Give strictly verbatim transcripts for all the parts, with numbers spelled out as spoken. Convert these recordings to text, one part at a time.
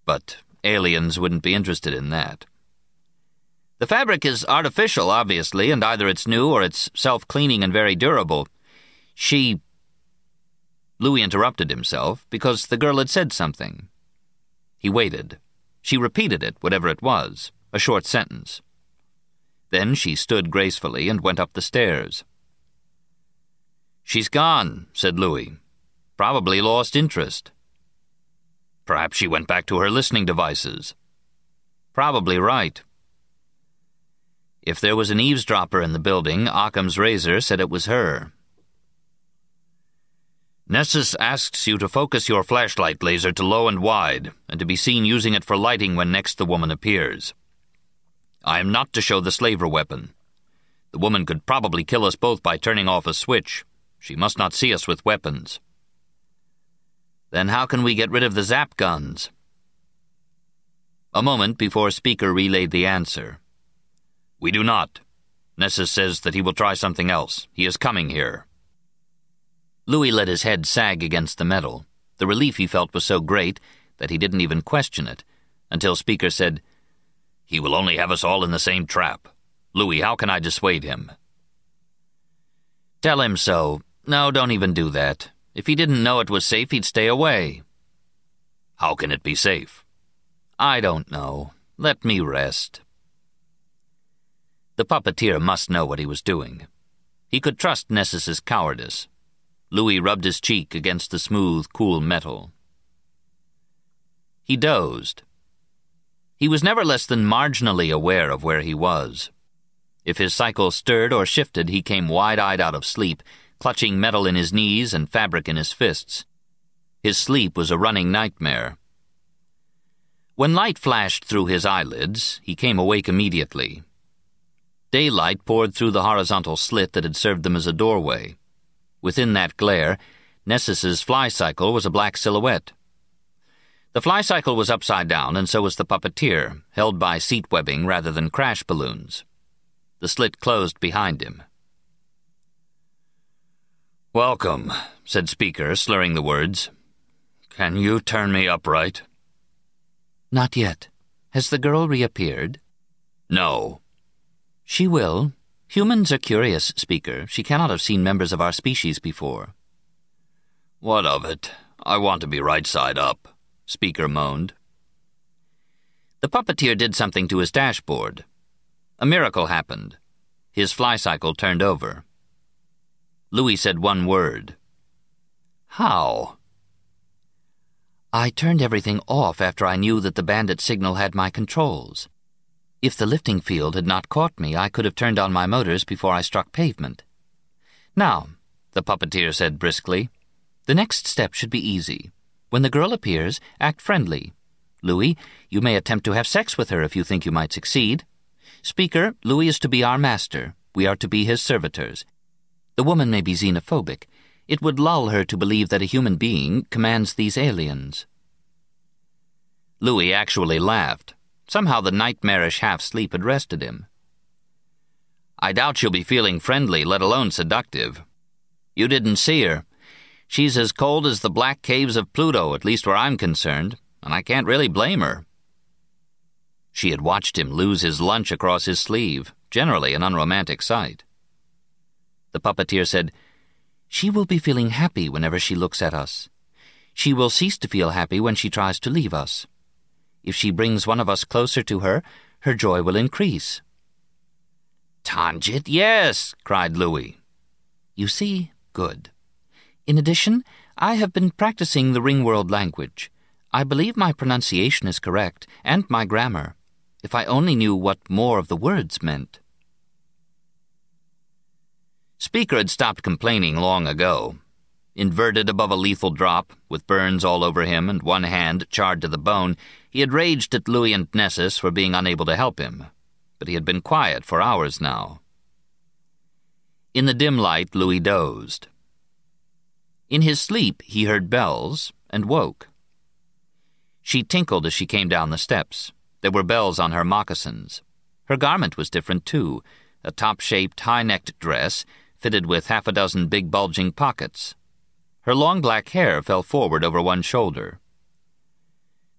but aliens wouldn't be interested in that. The fabric is artificial, obviously, and either it's new or it's self-cleaning and very durable. She... Louis interrupted himself because the girl had said something. He waited. She repeated it, whatever it was, a short sentence. Then she stood gracefully and went up the stairs. "She's gone," said Louis. "Probably lost interest." "Perhaps she went back to her listening devices." "Probably right." If there was an eavesdropper in the building, Occam's razor said it was her. "Nessus asks you to focus your flashlight laser to low and wide, and to be seen using it for lighting when next the woman appears. I am not to show the slaver weapon. The woman could probably kill us both by turning off a switch. She must not see us with weapons." "Then how can we get rid of the zap guns?" A moment before Speaker relayed the answer. "We do not. Nessus says that he will try something else. He is coming here." Louis let his head sag against the metal. The relief he felt was so great that he didn't even question it, until Speaker said, "He will only have us all in the same trap. Louis, how can I dissuade him?" "Tell him so. No, don't even do that. If he didn't know it was safe, he'd stay away." "How can it be safe?" "I don't know. Let me rest." The puppeteer must know what he was doing. He could trust Nessus's cowardice. Louis rubbed his cheek against the smooth, cool metal. He dozed. He was never less than marginally aware of where he was. If his cycle stirred or shifted, he came wide-eyed out of sleep, clutching metal in his knees and fabric in his fists. His sleep was a running nightmare. When light flashed through his eyelids, he came awake immediately. Daylight poured through the horizontal slit that had served them as a doorway. Within that glare, Nessus's fly-cycle was a black silhouette. The fly-cycle was upside down, and so was the puppeteer, held by seat webbing rather than crash balloons. The slit closed behind him. "Welcome," said Speaker, slurring the words. "Can you turn me upright?" "Not yet. Has the girl reappeared?" "No." "She will. Humans are curious, Speaker. She cannot have seen members of our species before." "What of it? I want to be right side up," Speaker moaned. The puppeteer did something to his dashboard. A miracle happened. His fly-cycle turned over. Louis said one word. "How?" "I turned everything off after I knew that the bandit signal had my controls. If the lifting field had not caught me, I could have turned on my motors before I struck pavement. Now," the puppeteer said briskly, "the next step should be easy. When the girl appears, act friendly. Louis, you may attempt to have sex with her if you think you might succeed. Speaker, Louis is to be our master. We are to be his servitors. The woman may be xenophobic. It would lull her to believe that a human being commands these aliens." Louis actually laughed. Somehow the nightmarish half-sleep had rested him. "I doubt she'll be feeling friendly, let alone seductive. You didn't see her. She's as cold as the black caves of Pluto, at least where I'm concerned, and I can't really blame her." She had watched him lose his lunch across his sleeve, generally an unromantic sight. The puppeteer said, "She will be feeling happy whenever she looks at us. She will cease to feel happy when she tries to leave us. If she brings one of us closer to her, her joy will increase." "Tanjit, yes," cried Louis. "You see? Good. In addition, I have been practicing the Ringworld language. I believe my pronunciation is correct, and my grammar. If I only knew what more of the words meant." Speaker had stopped complaining long ago. Inverted above a lethal drop, with burns all over him and one hand charred to the bone, he had raged at Louis and Nessus for being unable to help him. But he had been quiet for hours now. In the dim light, Louis dozed. In his sleep, he heard bells and woke. She tinkled as she came down the steps. There were bells on her moccasins. Her garment was different, too, a top-shaped, high-necked dress fitted with half a dozen big bulging pockets. Her long black hair fell forward over one shoulder.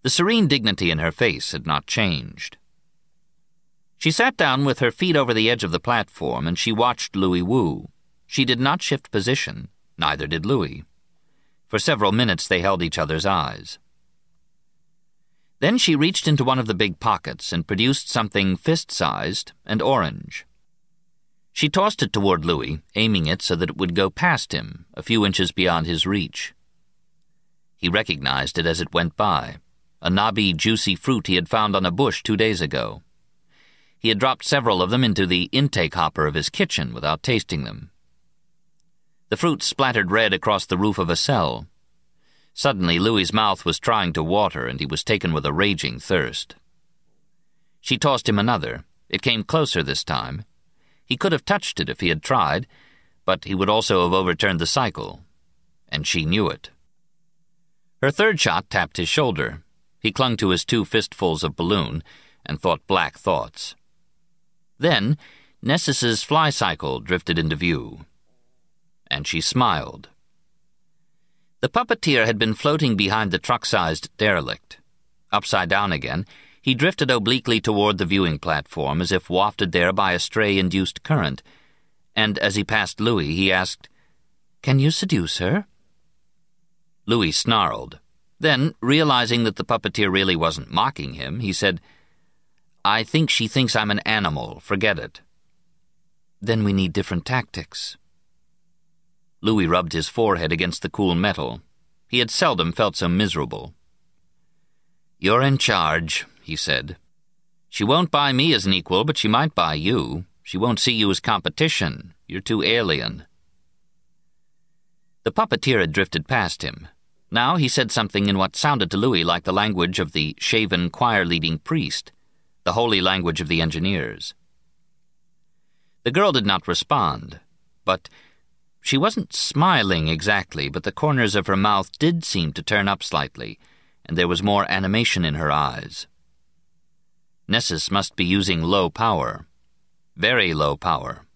The serene dignity in her face had not changed. She sat down with her feet over the edge of the platform, and she watched Louis Wu. She did not shift position, neither did Louis. For several minutes they held each other's eyes. Then she reached into one of the big pockets and produced something fist-sized and orange. She tossed it toward Louis, aiming it so that it would go past him, a few inches beyond his reach. He recognized it as it went by, a knobby, juicy fruit he had found on a bush two days ago. He had dropped several of them into the intake hopper of his kitchen without tasting them. The fruit splattered red across the roof of a cell. Suddenly, Louis's mouth was trying to water, and he was taken with a raging thirst. She tossed him another. It came closer this time. He could have touched it if he had tried, but he would also have overturned the cycle, and she knew it. Her third shot tapped his shoulder. He clung to his two fistfuls of balloon and thought black thoughts. Then, Nessis's fly cycle drifted into view, and she smiled. The puppeteer had been floating behind the truck-sized derelict. Upside down again, he drifted obliquely toward the viewing platform as if wafted there by a stray-induced current, and as he passed Louis, he asked, "Can you seduce her?" Louis snarled. Then, realizing that the puppeteer really wasn't mocking him, he said, "I think she thinks I'm an animal. Forget it." "Then we need different tactics." Louis rubbed his forehead against the cool metal. He had seldom felt so miserable. "You're in charge," he said. "She won't buy me as an equal, but she might buy you. She won't see you as competition. You're too alien." The puppeteer had drifted past him. Now he said something in what sounded to Louis like the language of the shaven choir-leading priest, the holy language of the engineers. The girl did not respond, but she wasn't smiling exactly, but the corners of her mouth did seem to turn up slightly, and there was more animation in her eyes. Nessus must be using low power. Very low power.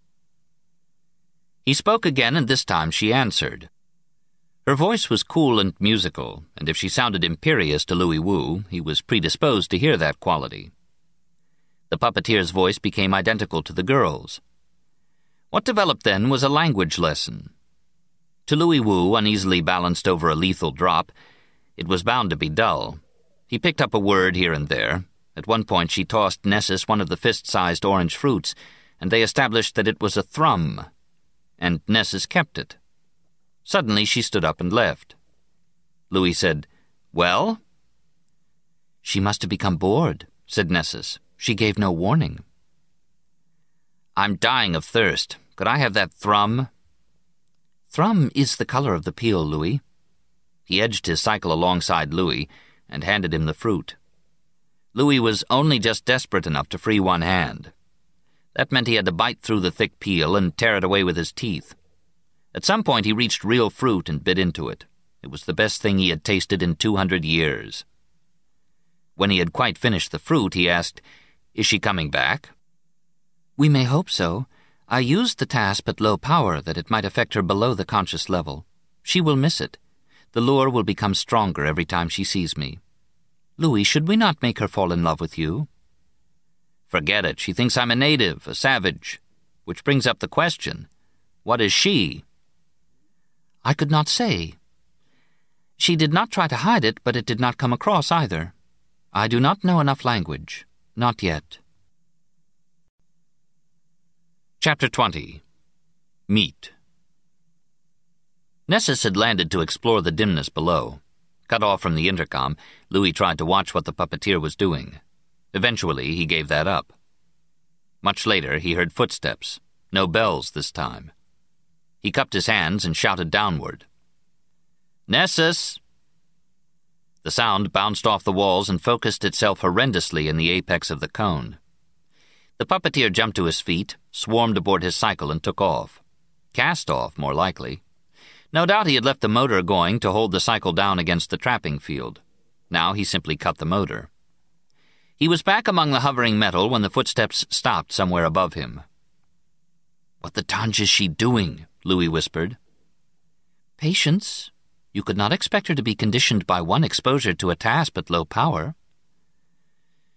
He spoke again, and this time she answered. Her voice was cool and musical, and if she sounded imperious to Louis Wu, he was predisposed to hear that quality. The puppeteer's voice became identical to the girl's. What developed then was a language lesson. To Louis Wu, uneasily balanced over a lethal drop, it was bound to be dull. He picked up a word here and there. At one point she tossed Nessus one of the fist-sized orange fruits, and they established that it was a thrum, and Nessus kept it. Suddenly she stood up and left. Louis said, "Well?" "She must have become bored," said Nessus. "She gave no warning." "I'm dying of thirst. Could I have that thrum?" "Thrum is the color of the peel, Louis." He edged his cycle alongside Louis and handed him the fruit. Louis was only just desperate enough to free one hand. That meant he had to bite through the thick peel and tear it away with his teeth. At some point he reached real fruit and bit into it. It was the best thing he had tasted in two hundred years. When he had quite finished the fruit, he asked, "Is she coming back?" "We may hope so. I used the tasp at low power that it might affect her below the conscious level. She will miss it. The lure will become stronger every time she sees me. Louis, should we not make her fall in love with you?" "Forget it. She thinks I'm a native, a savage. Which brings up the question, what is she?" "I could not say. She did not try to hide it, but it did not come across either. I do not know enough language. Not yet." Chapter twenty. Meet. Nessus had landed to explore the dimness below. Cut off from the intercom, Louis tried to watch what the puppeteer was doing. Eventually, he gave that up. Much later, he heard footsteps. No bells this time. He cupped his hands and shouted downward. "Nessus!" The sound bounced off the walls and focused itself horrendously in the apex of the cone. The puppeteer jumped to his feet, swarmed aboard his cycle, and took off. Cast off, more likely. No doubt he had left the motor going to hold the cycle down against the trapping field. Now he simply cut the motor. He was back among the hovering metal when the footsteps stopped somewhere above him. "What the tonge is she doing?" Louis whispered. "Patience," You could not expect her to be conditioned by one exposure to a task at low power.